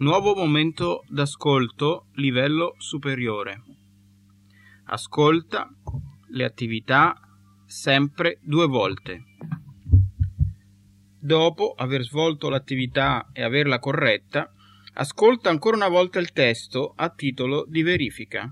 Nuovo momento d'ascolto, livello superiore. Ascolta le attività sempre 2 volte. Dopo aver svolto l'attività e averla corretta, ascolta ancora una volta il testo a titolo di verifica.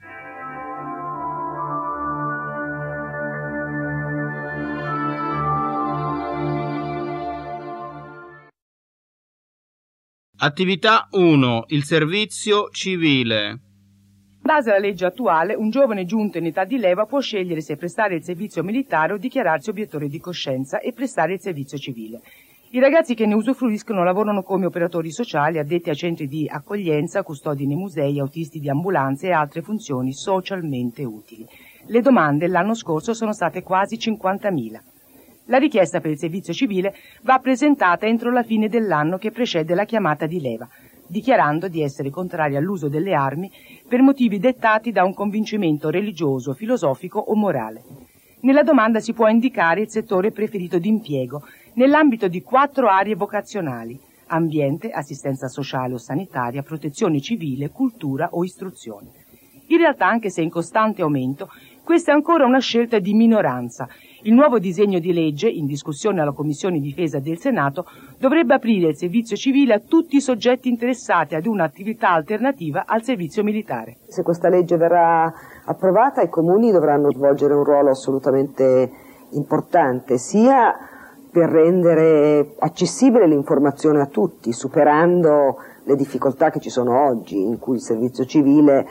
Attività 1. Il servizio civile. In base alla legge attuale, un giovane giunto in età di leva può scegliere se prestare il servizio militare o dichiararsi obiettore di coscienza e prestare il servizio civile. I ragazzi che ne usufruiscono lavorano come operatori sociali, addetti a centri di accoglienza, custodi nei musei, autisti di ambulanze e altre funzioni socialmente utili. Le domande l'anno scorso sono state quasi 50.000. La richiesta per il servizio civile va presentata entro la fine dell'anno che precede la chiamata di leva, dichiarando di essere contrari all'uso delle armi per motivi dettati da un convincimento religioso, filosofico o morale. Nella domanda si può indicare il settore preferito d'impiego nell'ambito di 4 aree vocazionali: ambiente, assistenza sociale o sanitaria, protezione civile, cultura o istruzione. In realtà, anche se in costante aumento, questa è ancora una scelta di minoranza. Il nuovo disegno di legge, in discussione alla Commissione Difesa del Senato, dovrebbe aprire il servizio civile a tutti i soggetti interessati ad un'attività alternativa al servizio militare. Se questa legge verrà approvata, i comuni dovranno svolgere un ruolo assolutamente importante, sia per rendere accessibile l'informazione a tutti, superando le difficoltà che ci sono oggi, in cui il servizio civile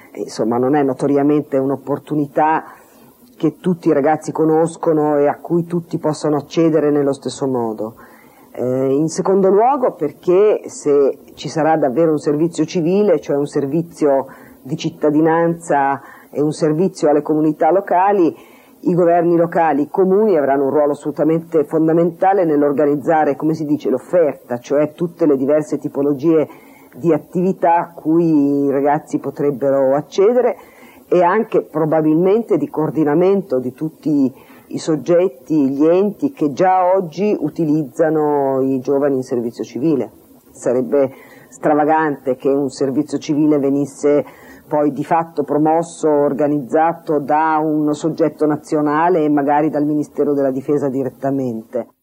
non è notoriamente un'opportunità che tutti i ragazzi conoscono e a cui tutti possono accedere nello stesso modo. In secondo luogo, perché se ci sarà davvero un servizio civile, cioè un servizio di cittadinanza e un servizio alle comunità locali, i governi locali, i comuni avranno un ruolo assolutamente fondamentale nell'organizzare, come si dice, l'offerta, cioè tutte le diverse tipologie di attività a cui i ragazzi potrebbero accedere, e anche probabilmente di coordinamento di tutti i soggetti, gli enti che già oggi utilizzano i giovani in servizio civile. Sarebbe stravagante che un servizio civile venisse poi di fatto promosso, organizzato da un soggetto nazionale e magari dal Ministero della Difesa direttamente.